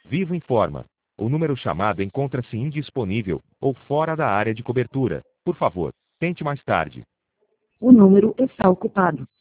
Vivo informa. O número chamado encontra-se indisponível ou fora da área de cobertura. Por favor, tente mais tarde. O número está ocupado.